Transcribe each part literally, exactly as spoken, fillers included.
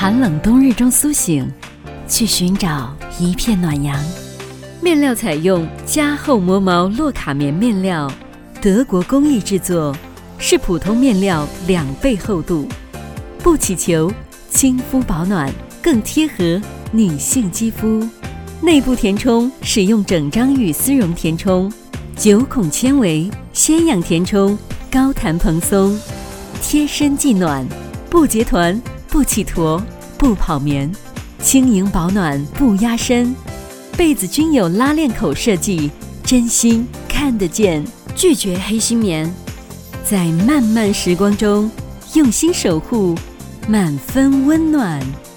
寒冷冬日中苏醒，去寻找一片暖阳。面料采用加厚磨毛洛卡棉面料，德国工艺制作，是普通面料两倍厚度，不起球，亲肤保暖，更贴合女性肌肤。内部填充使用整张羽丝绒填充，九孔纤维鲜养填充，高弹蓬松，贴身既暖，不结团，不起坨，不跑棉，轻盈保暖，不压身。被子均有拉链口设计，真心看得见，拒绝黑心棉。在漫漫时光中用心守护，满分温暖。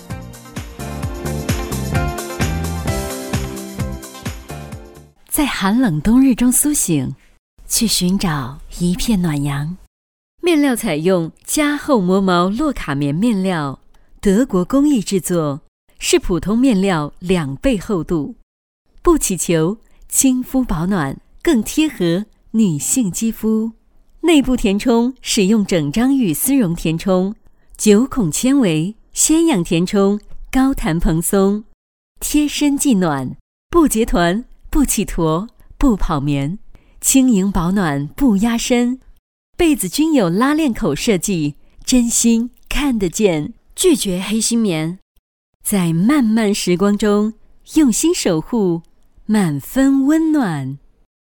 在寒冷冬日中苏醒，去寻找一片暖阳。面料采用加厚磨毛洛卡棉面料，德国工艺制作，是普通面料两倍厚度，不起球，亲肤保暖，更贴合女性肌肤。内部填充使用整张羽丝绒填充，九孔纤维鲜养填充，高弹蓬松，贴身既暖，不结团，不起坨，不跑棉，轻盈保暖，不压身。被子均有拉链口设计，真心看得见，拒绝黑心棉。在漫漫时光中用心守护，满分温暖。